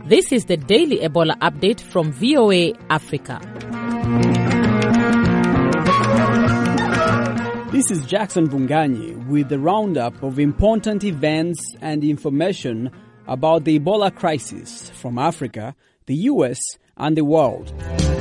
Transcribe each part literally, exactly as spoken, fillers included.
This is the daily Ebola update from V O A Africa. This is Jackson Bunganyi with the roundup of important events and information about the Ebola crisis from Africa, the U S, and the world.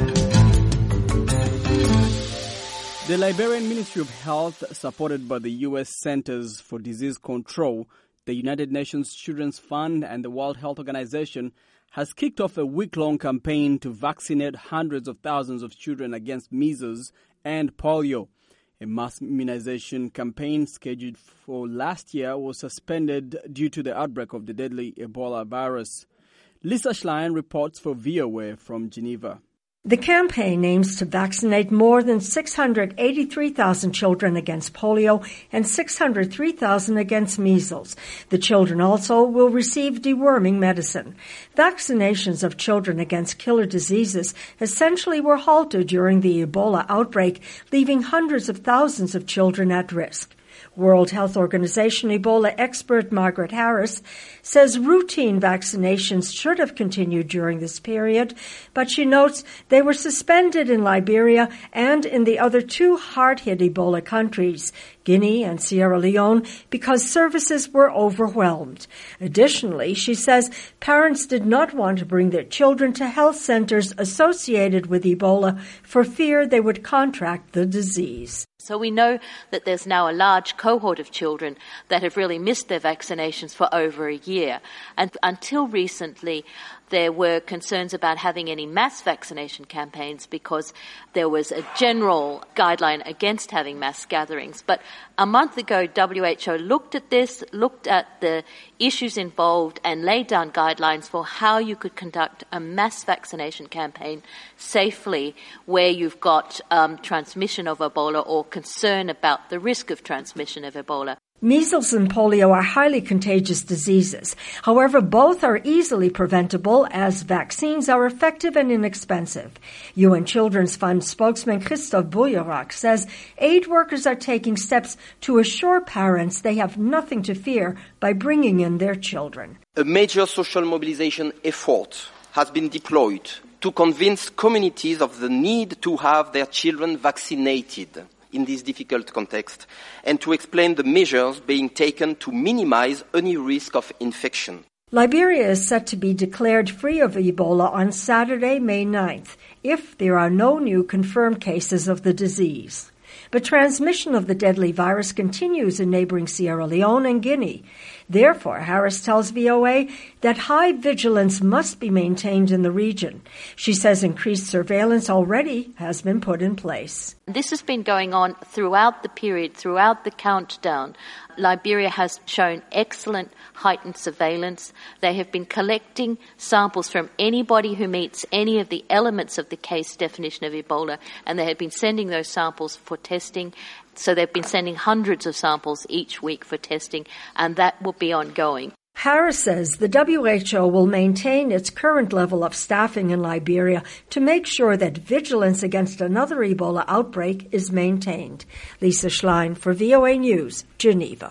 The Liberian Ministry of Health, supported by the U S Centers for Disease Control, the United Nations Children's Fund, and the World Health Organization, has kicked off a week-long campaign to vaccinate hundreds of thousands of children against measles and polio. A mass immunization campaign scheduled for last year was suspended due to the outbreak of the deadly Ebola virus. Lisa Schlein reports for V O A from Geneva. The campaign aims to vaccinate more than six hundred eighty-three thousand children against polio and six hundred three thousand against measles. The children also will receive deworming medicine. Vaccinations of children against killer diseases essentially were halted during the Ebola outbreak, leaving hundreds of thousands of children at risk. World Health Organization Ebola expert Margaret Harris says routine vaccinations should have continued during this period, but she notes they were suspended in Liberia and in the other two hard-hit Ebola countries, Guinea and Sierra Leone, because services were overwhelmed. Additionally, she says parents did not want to bring their children to health centers associated with Ebola for fear they would contract the disease. So we know that there's now a large cohort of children that have really missed their vaccinations for over a year. And until recently, there were concerns about having any mass vaccination campaigns because there was a general guideline against having mass gatherings. But a month ago, W H O looked at this, looked at the issues involved, and laid down guidelines for how you could conduct a mass vaccination campaign safely where you've got um, transmission of Ebola or concern about the risk of transmission of Ebola. Measles and polio are highly contagious diseases. However, both are easily preventable as vaccines are effective and inexpensive. U N Children's Fund spokesman Christophe Bouillerac says aid workers are taking steps to assure parents they have nothing to fear by bringing in their children. A major social mobilization effort has been deployed to convince communities of the need to have their children vaccinated in this difficult context, and to explain the measures being taken to minimize any risk of infection. Liberia is set to be declared free of Ebola on Saturday, May ninth, if there are no new confirmed cases of the disease. But transmission of the deadly virus continues in neighboring Sierra Leone and Guinea. Therefore, Harris tells V O A that high vigilance must be maintained in the region. She says increased surveillance already has been put in place. This has been going on throughout the period, throughout the countdown. Liberia has shown excellent heightened surveillance. They have been collecting samples from anybody who meets any of the elements of the case definition of Ebola, and they have been sending those samples for testing. So they've been sending hundreds of samples each week for testing, and that will be ongoing. Harris says the W H O will maintain its current level of staffing in Liberia to make sure that vigilance against another Ebola outbreak is maintained. Lisa Schlein for V O A News, Geneva.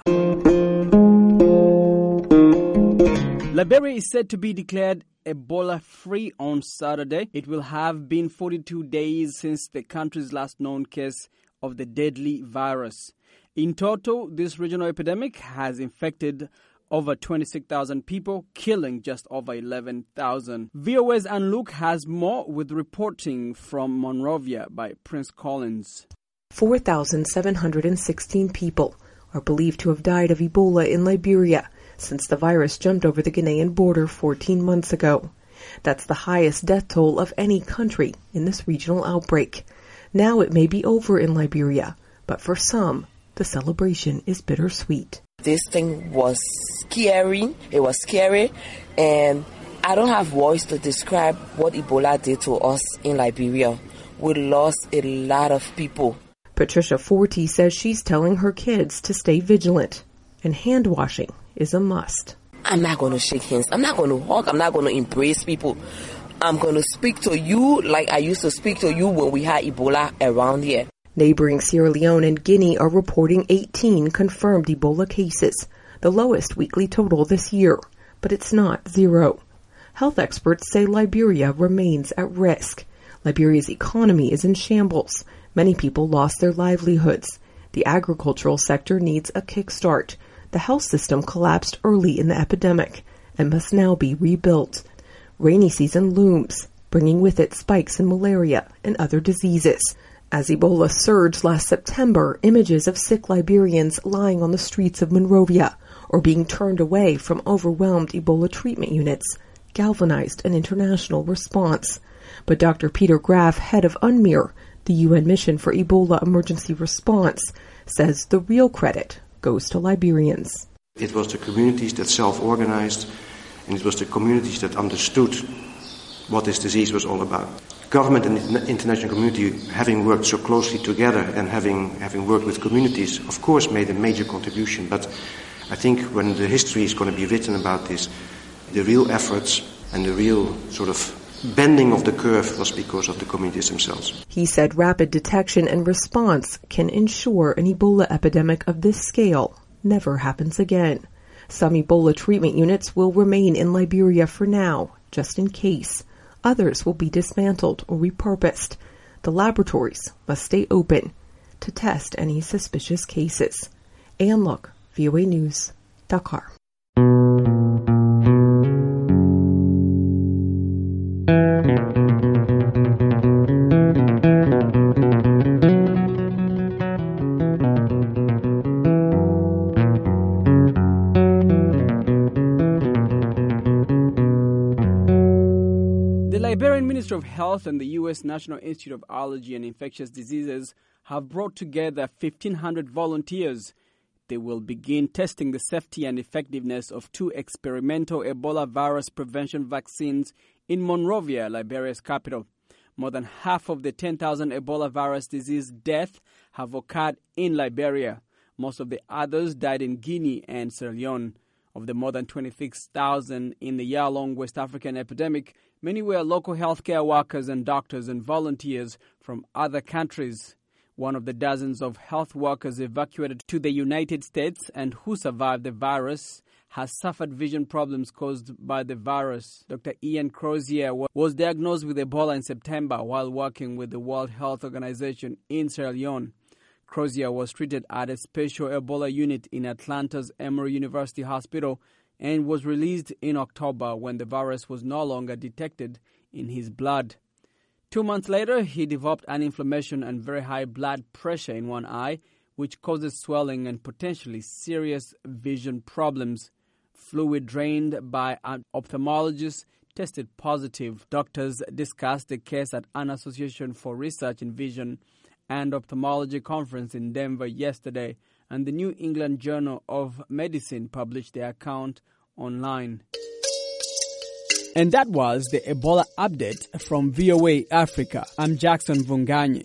Liberia is said to be declared Ebola-free on Saturday. It will have been forty-two days since the country's last known case of the deadly virus. In total, this regional epidemic has infected over twenty-six thousand people, killing just over eleven thousand. V O A's Anne Luke has more with reporting from Monrovia by Prince Collins. four thousand seven hundred sixteen people are believed to have died of Ebola in Liberia since the virus jumped over the Guinean border fourteen months ago. That's the highest death toll of any country in this regional outbreak. Now it may be over in Liberia, but for some, the celebration is bittersweet. This thing was scary. It was scary, and I don't have words to describe what Ebola did to us in Liberia. We lost a lot of people. Patricia Forty says she's telling her kids to stay vigilant, and hand washing is a must. I'm not going to shake hands. I'm not going to hug. I'm not going to embrace people. I'm going to speak to you like I used to speak to you when we had Ebola around here. Neighboring Sierra Leone and Guinea are reporting eighteen confirmed Ebola cases, the lowest weekly total this year, but it's not zero. Health experts say Liberia remains at risk. Liberia's economy is in shambles. Many people lost their livelihoods. The agricultural sector needs a kickstart. The health system collapsed early in the epidemic and must now be rebuilt. Rainy season looms, bringing with it spikes in malaria and other diseases. As Ebola surged last September, images of sick Liberians lying on the streets of Monrovia or being turned away from overwhelmed Ebola treatment units galvanized an international response. But Doctor Peter Graff, head of UNMIR, the U N Mission for Ebola Emergency Response, says the real credit goes to Liberians. It was the communities that self-organized, and it was the communities that understood what this disease was all about. Government and the international community, having worked so closely together and having, having worked with communities, of course made a major contribution. But I think when the history is going to be written about this, the real efforts and the real sort of bending of the curve was because of the communities themselves. He said rapid detection and response can ensure an Ebola epidemic of this scale never happens again. Some Ebola treatment units will remain in Liberia for now, just in case. Others will be dismantled or repurposed. The laboratories must stay open to test any suspicious cases. Ann Luck, V O A News, Dakar. The Liberian Ministry of Health and the U S National Institute of Allergy and Infectious Diseases have brought together fifteen hundred volunteers. They will begin testing the safety and effectiveness of two experimental Ebola virus prevention vaccines in Monrovia, Liberia's capital. More than half of the ten thousand Ebola virus disease deaths have occurred in Liberia. Most of the others died in Guinea and Sierra Leone. Of the more than twenty-six thousand in the year-long West African epidemic, many were local healthcare workers and doctors and volunteers from other countries. One of the dozens of health workers evacuated to the United States and who survived the virus has suffered vision problems caused by the virus. Doctor Ian Crozier was diagnosed with Ebola in September while working with the World Health Organization in Sierra Leone. Crozier was treated at a special Ebola unit in Atlanta's Emory University Hospital and was released in October when the virus was no longer detected in his blood. Two months later, he developed an inflammation and very high blood pressure in one eye, which causes swelling and potentially serious vision problems. Fluid drained by an ophthalmologist tested positive. Doctors discussed the case at an Association for Research in Vision and Ophthalmology conference in Denver yesterday, and the New England Journal of Medicine published their account online. And that was the Ebola update from V O A Africa. I'm Jackson Vunganyi.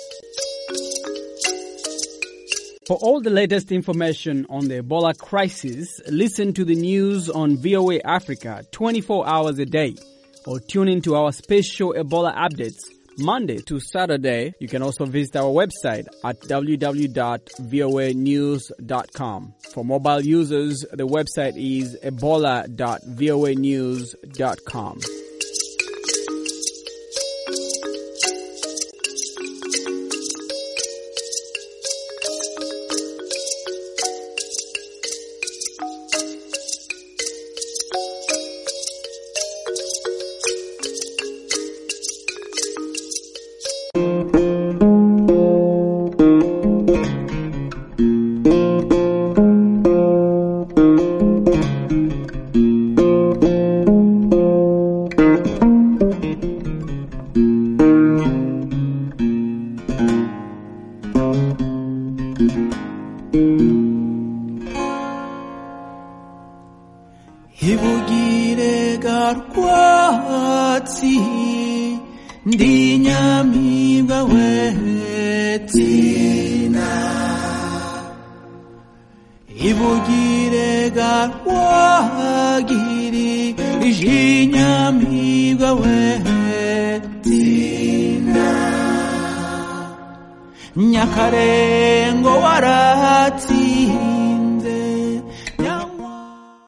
For all the latest information on the Ebola crisis, listen to the news on V O A Africa twenty-four hours a day, or tune into our special Ebola updates Monday to Saturday. You can also visit our website at w w w dot v o a news dot com. For mobile users, the website is ebola dot v o a news dot com. Hibugire garkwatsi ndinyamibwa wetina Hibugire garwagiri jinyamibwa wetina Nyakarengo warati